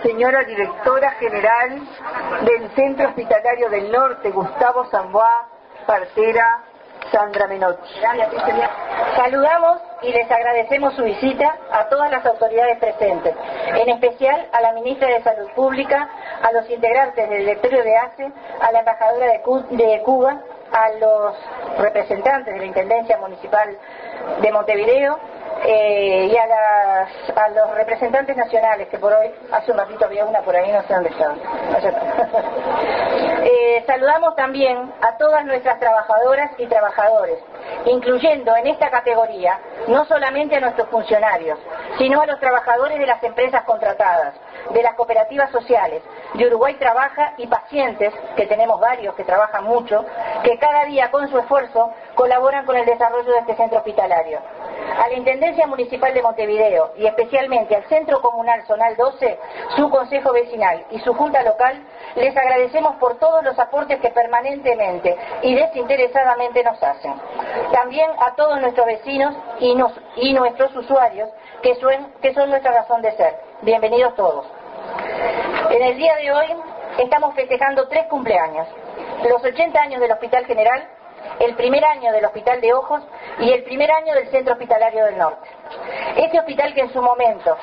señora directora general del Centro Hospitalario del Norte, Gustavo Samboa, partera Sandra Menotti. Saludamos y les agradecemos su visita a todas las autoridades presentes, en especial a la ministra de Salud Pública, a los integrantes del directorio de ACE, a la embajadora de Cuba, a los representantes de la Intendencia Municipal de Montevideo y a los representantes nacionales, que por hoy, hace un ratito había una por ahí, no sé dónde estaban. Saludamos también a todas nuestras trabajadoras y trabajadores, incluyendo en esta categoría no solamente a nuestros funcionarios, sino a los trabajadores de las empresas contratadas, de las cooperativas sociales, de Uruguay Trabaja y pacientes, que tenemos varios que trabajan mucho, que cada día con su esfuerzo colaboran con el desarrollo de este centro hospitalario. A la Intendencia Municipal de Montevideo y especialmente al Centro Comunal Zonal 12, su Consejo Vecinal y su Junta Local, les agradecemos por todos los aportes que permanentemente y desinteresadamente nos hacen. También a todos nuestros vecinos y nuestros usuarios, que son nuestra razón de ser. Bienvenidos todos. En el día de hoy estamos festejando 3 cumpleaños: los 80 años del Hospital General, el primer año del Hospital de Ojos y el primer año del Centro Hospitalario del Norte. Este hospital que en su momento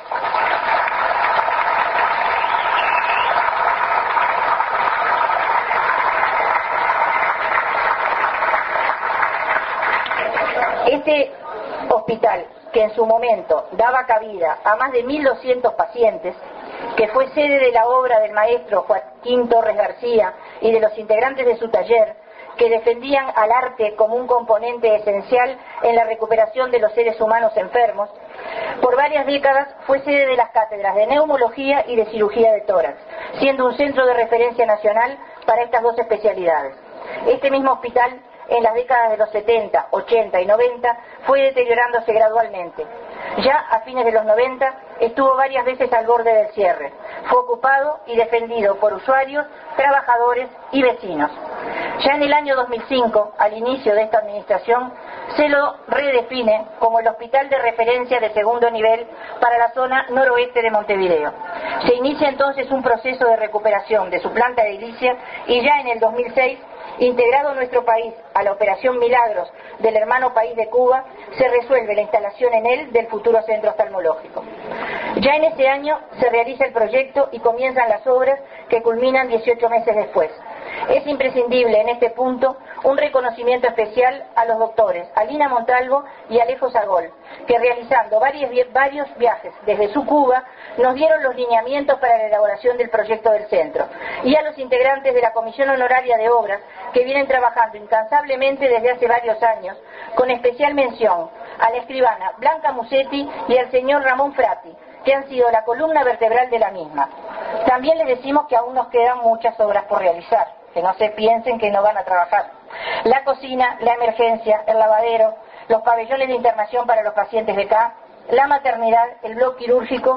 daba cabida a más de 1.200 pacientes, que fue sede de la obra del maestro Joaquín Torres García y de los integrantes de su taller, que defendían al arte como un componente esencial en la recuperación de los seres humanos enfermos. Por varias décadas fue sede de las cátedras de neumología y de cirugía de tórax, siendo un centro de referencia nacional para estas dos especialidades. Este mismo hospital, en las décadas de los 70, 80 y 90, fue deteriorándose gradualmente. Ya a fines de los 90 estuvo varias veces al borde del cierre. Fue ocupado y defendido por usuarios, trabajadores y vecinos. Ya en el año 2005, al inicio de esta administración, se lo redefine como el hospital de referencia de segundo nivel para la zona noroeste de Montevideo. Se inicia entonces un proceso de recuperación de su planta edilicia y ya en el 2006, integrado nuestro país a la Operación Milagros del hermano país de Cuba, se resuelve la instalación en él del futuro centro oftalmológico. Ya en este año se realiza el proyecto y comienzan las obras, que culminan 18 meses después. Es imprescindible en este punto un reconocimiento especial a los doctores Alina Montalvo y Alejo Sagol, que realizando varios viajes desde su Cuba nos dieron los lineamientos para la elaboración del proyecto del centro, y a los integrantes de la Comisión Honoraria de Obras, que vienen trabajando incansablemente desde hace varios años, con especial mención a la escribana Blanca Musetti y al señor Ramón Frati, que han sido la columna vertebral de la misma. También les decimos que aún nos quedan muchas obras por realizar, que no se piensen que no van a trabajar. La cocina, la emergencia, el lavadero, los pabellones de internación para los pacientes de acá, la maternidad, el bloque quirúrgico,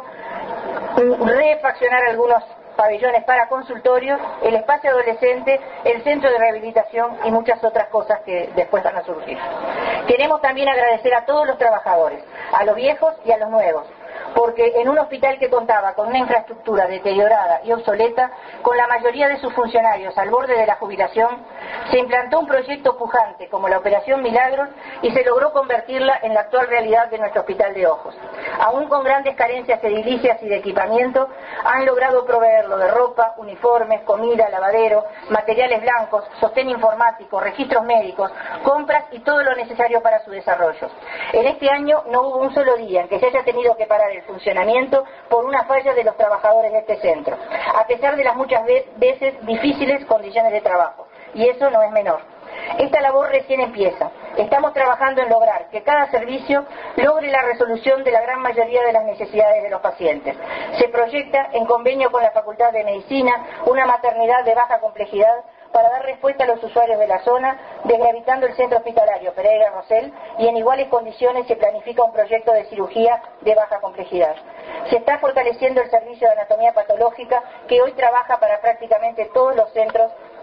refaccionar algunos pabellones para consultorios, el espacio adolescente, el centro de rehabilitación y muchas otras cosas que después van a surgir. Queremos también agradecer a todos los trabajadores, a los viejos y a los nuevos, porque en un hospital que contaba con una infraestructura deteriorada y obsoleta, con la mayoría de sus funcionarios al borde de la jubilación, se implantó un proyecto pujante como la Operación Milagros y se logró convertirla en la actual realidad de nuestro Hospital de Ojos. Aún con grandes carencias edilicias y de equipamiento, han logrado proveerlo de ropa, uniformes, comida, lavadero, materiales blancos, sostén informático, registros médicos, compras y todo lo necesario para su desarrollo. En este año no hubo un solo día en que se haya tenido que parar el funcionamiento por una falla de los trabajadores de este centro, a pesar de las muchas veces difíciles condiciones de trabajo, y eso no es menor. Esta labor recién empieza. Estamos trabajando en lograr que cada servicio logre la resolución de la gran mayoría de las necesidades de los pacientes. Se proyecta, en convenio con la Facultad de Medicina, una maternidad de baja complejidad para dar respuesta a los usuarios de la zona, desgravitando el centro hospitalario Pereira Rosell, y en iguales condiciones se planifica un proyecto de cirugía de baja complejidad. Se está fortaleciendo el servicio de anatomía patológica, que hoy trabaja para prácticamente todos los centros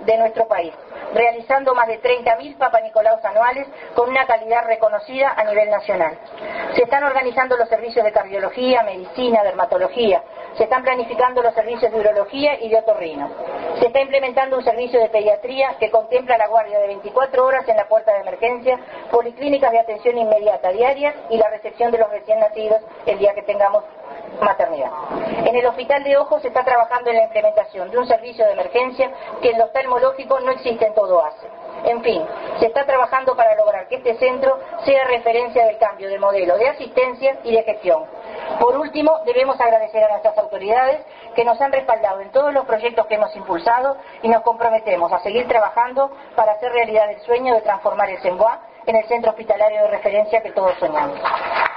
de nuestro país, realizando más de 30.000 Papa Nicolaos anuales con una calidad reconocida a nivel nacional. Se están organizando los servicios de cardiología, medicina, dermatología, se están planificando los servicios de urología y de otorrino. Se está implementando un servicio de pediatría que contempla la guardia de 24 horas en la puerta de emergencia, policlínicas de atención inmediata diarias y la recepción de los recién nacidos el día que tengamos maternidad. En el Hospital de Ojos se está trabajando en la implementación de un servicio de emergencia que en lo oftalmológico no existe en todo ACE. En fin, se está trabajando para lograr que este centro sea referencia del cambio de modelo de asistencia y de gestión. Por último, debemos agradecer a nuestras autoridades que nos han respaldado en todos los proyectos que hemos impulsado y nos comprometemos a seguir trabajando para hacer realidad el sueño de transformar el CEMBUA en el centro hospitalario de referencia que todos soñamos.